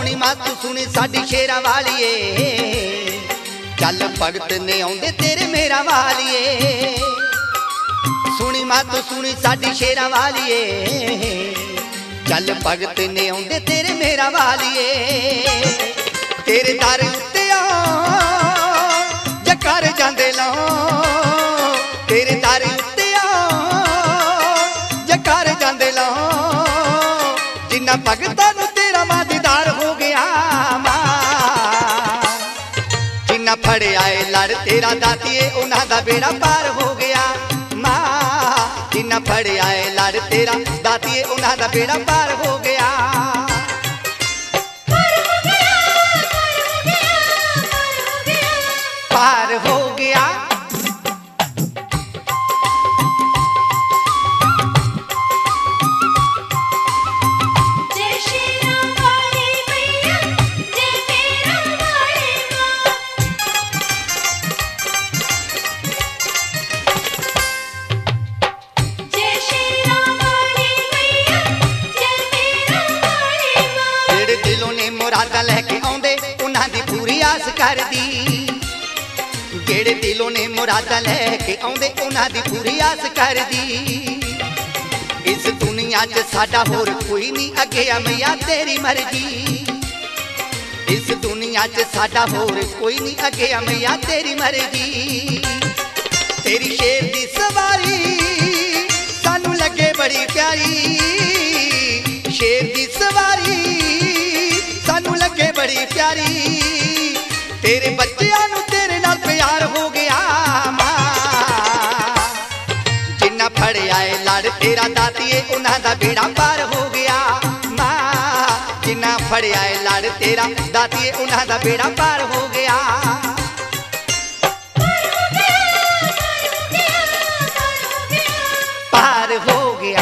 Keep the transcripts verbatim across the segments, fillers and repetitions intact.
सोनी मां तू सुनी साडी शेरा वालीए, चल भगत ने आउंदे तेरे मेरा वालीए। सुनी मां तू सुनी साडी शेरा वालीए, चल भगत ने आउंदे तेरे मेरा वालीए। तेरे दर उत्ते जकर जांदे लो, तेरे दर उत्ते जकर जांदे लो। जिन्ना भगतां नूं तेरा मां दीदार हो गया मां, जिन्ना फड़े आए लड़ तेरा दातिए उन्हां दा बेड़ा पार हो गया मां। जिन्ना फड़े आए लड़ तेरा दातिए उन्हां दा बेड़ा पार हो गया। पार हो गया जय शेरा वाली मैया, जय मेरा वाली मां। जय शेरा वाली मैया, जय मेरा वाली मां। जेड़े दिलों ने मुरादा लेके आउंदे उन्हां दी पूरी आस करदी, जेड़े दिलों ने मुरादा लेके आउंदे उन्हां दी पूरी आस करदी। इस दुनिया च साडा होर कोई नहीं अगे आ मैया तेरी मर्जी। इस दुनिया च साडा होर कोई नहीं अगे आ मैया तेरी मर्जी। तेरी शेर दी सवारी सानू लगे बड़ी प्यारी, शेर दी सवारी सानू लगे बड़ी प्यारी। तेरे बच्चियां नू तेरे नाल प्यार हो गया मां, जिन्ना फड़े आए लड़ तेरा दातिए उन्हां दा बेड़ा पार हो गया मां। जिन्ना फड़े आए लड़ तेरा दातिए उन्हां दा बेड़ा पार हो गया। पार हो गया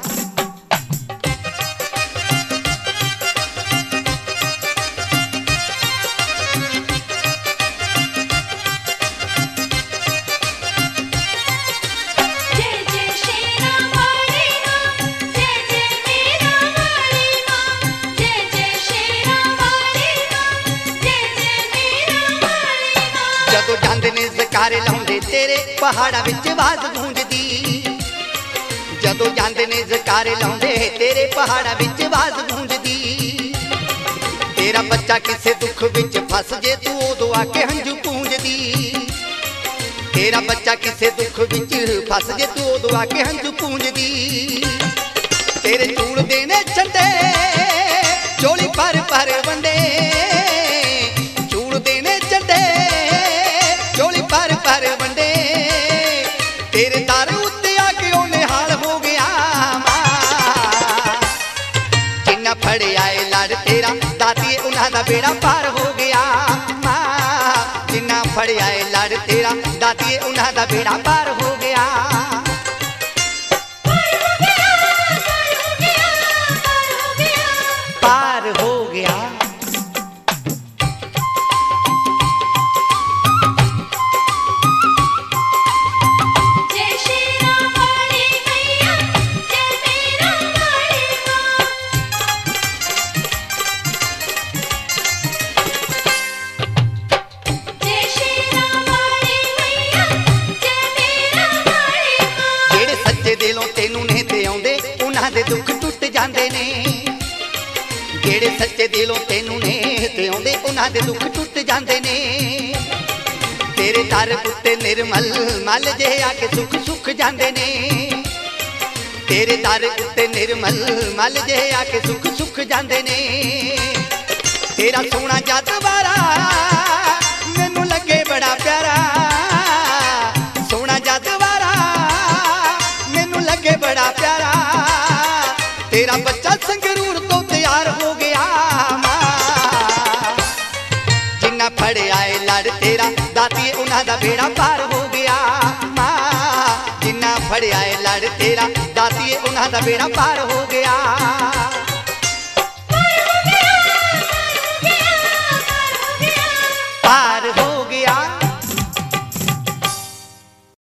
जकारे लाउंदे तेरे पहाड़ा विच आवाज गूंजदी। जदों जांदे ने जकारे लाउंदे तेरे पहाड़ा विच आवाज गूंजदी। तेरा बच्चा किसे दुख विच फस जे तू उदों आके हंझू पूंजदी। तेरा बच्चा किसे दुख विच फस जे तू उदों आके हंझू पूंजदी। तेरे चूड़ देने छंडे चोली पर पर वंडे, चूड़ देने छंडे चोली पर पर वंडे। तेरे दर उत्ते आके ओ निहाल हो गया मां, जिन्ना फड़े आए लड़ तेरा दातिए उन्हां दा बेड़ा पार हो गया मां। जिन्ना फड़े आए लड़ तेरा दातिए उन्हां दा बेड़ा पार हो गया। पार हो गया जय शेरा वाली मैया, जय मेरा वाली मां। जय शेरा वाली मैया, जय मेरा वाली मां। जेड़े सच्चे दिलों तेनू ने ते आउंदे उन्हां दे दुख टुट जांदे ने। जेड़े सच्चे दिलों तेनू ने ते आउंदे उन्हां दे दुख टुट जांदे ने। तेरे दर उत्ते निर्मल मल जे आके सुख सुख जांदे ने। तेरे दर उत्ते निर्मल मल जे आके सुख सुख जांदे ने। तेरा सोना जद वारा मैनू लगे बड़ा प्यारा, सोना जद वारा मैनू लगे बड़ा प्यारा। तेरा बच्चा संगरूर तो तैयार हो गया मां, जिन्ना फड़े आए लड़ तेरा दातिए उन्हां दा बेड़ा पार हो गया मां। जिन्ना फड़े आए लड़ तेरा दातिए उन्हां दा बेड़ा पार हो गया।